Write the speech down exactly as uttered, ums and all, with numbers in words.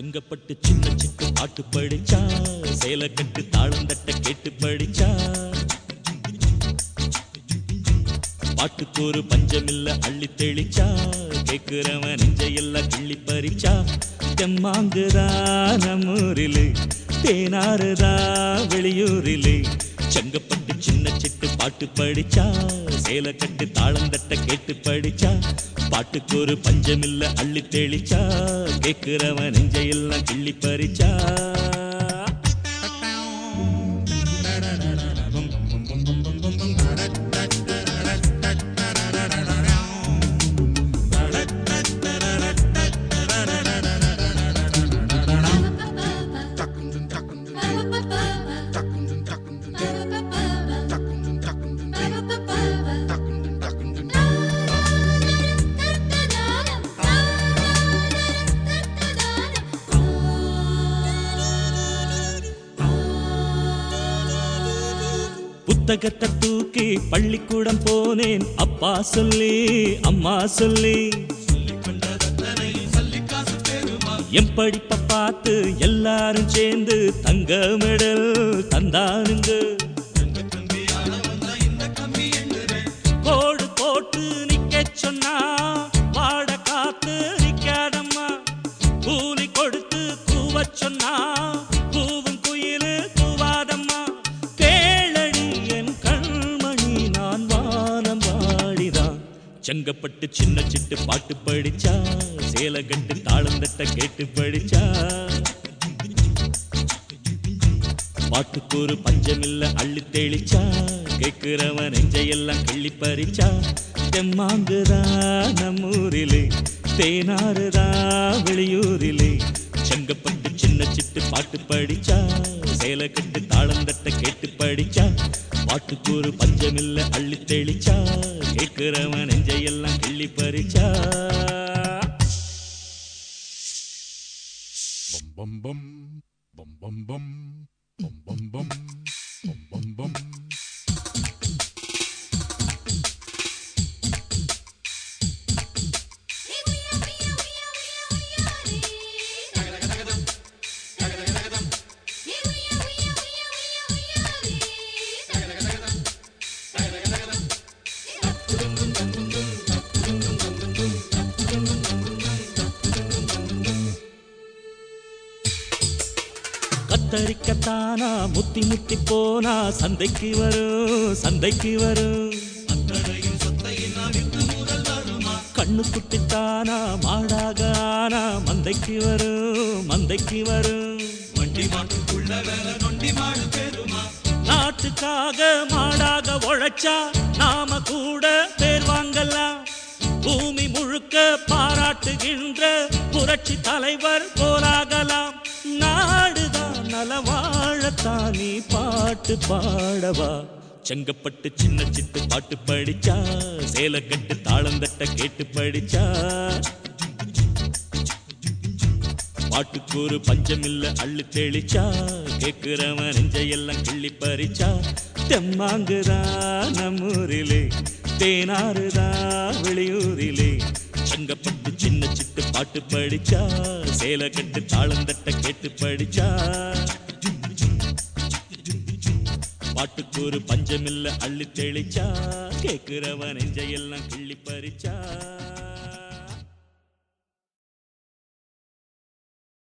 செங்கப்பட்டு சின்ன சிட்டு பாட்டு படிச்சா, சேலை கட்டு தாளம் தட்ட கேட்டு படிச்சா, பாட்டுக்கு ஒரு பஞ்சமில்ல அள்ளி தெளிச்சா, கேக்குறவன் நெஞ்சையெல்லாம் கிள்ளி பறிச்சா. தெம்மாங்குதா நம்மூரிலே, தேனாறுதா வெளியூரிலே, செங்கப்பட்டு சின்ன சிட்டு பாட்டு படிச்சா, சேலை கட்டு தாளம் தட்ட கேட்டு படிச்சா, பாட்டுக்கு ஒரு பஞ்சமில்ல அள்ளி தெளிச்சா, கேக்குறவன் நெஞ்சையெல்லாம் கிள்ளி பறிச்சா. புத்தகத்தை தூக்கி பள்ளிக்கூடம் போனேன், அப்பா சொல்லி அம்மா சொல்லி, என் படிப்பை பார்த்து எல்லாரும் சேர்ந்து தங்க மெடல் தந்தானுங்க. கோடு போட்டு நிக்க சொன்னா வாட காத்து நிக்காதம்மா, கூலி கொடுத்து கூவ சொன்னா கூவும் குயிலு கூவாதம்மா. செங்கப்பட்டு சின்ன சிட்டு பாட்டு படிச்சா, சேலை கட்டு தாளம் தட்ட கேட்டு படிச்சா, பாட்டுக்கு ஒரு பஞ்சமில்ல அள்ளி தெளிச்சா, கேக்குறவன் நெஞ்சையெல்லாம் கிள்ளி பறிச்சா. தெம்மாங்குதா நம்மூரிலே, தேனாறுதா வெளியூரிலே, செங்கப்பட்டு சின்ன சிட்டு பாட்டு படிச்சா, சேலை கட்டு தாளம் தட்ட கேட்டு படிச்சா, பாட்டுக்கு ஒரு பஞ்சமில்ல அள்ளி தெளிச்சா, கேக்குறவன் நெஞ்சையெல்லாம் கிள்ளி பறிச்சா. பம் பம் பம் பம் பம் பம் பம் பம் பம் பம் பம். கத்தரிக்கத்தானா முத்தி முத்தி போனா சந்தைக்கு வரும் சந்தைக்கு வரும், கண்ணு குட்டித்தானா மாடாக ஆனா மந்தைக்கு வரும் மந்தைக்கு வரும். நாட்டுக்காக மாடாக உழைச்சா நாம கூட பேர் வாங்கலாம், பூமி முழுக்க பாராட்டுகின்ற புரட்சி தலைவர் போலாகலாம். நாடுதான் நலவாழத்தான் நீ பாட்டு பாடவா, செங்கப்பட்டு சின்ன சிட்டு பாட்டு படிச்சா, சேலை கட்டு தாளம் தட்ட கேட்டு படிச்சா, பாட்டுக்கு ஒரு பஞ்சமில்ல அள்ளி தெளிச்சா, கேக்குறவன் நெஞ்சையெல்லாம் கிள்ளி பறிச்சா. தெம்மாங்குதா நம்மூரிலே, தேனாறுதா வெளியூரிலே, செங்கப்பட்டு சின்ன சிட்டு பாட்டு படிச்சா, சேலை கட்டு தாளம் தட்ட கேட்டு படிச்சா, பாட்டுக்கு ஒரு பஞ்சமில்ல அள்ளி தெளிச்சா, கேக்குறவன் நெஞ்சையெல்லாம் கிள்ளி பறிச்சா.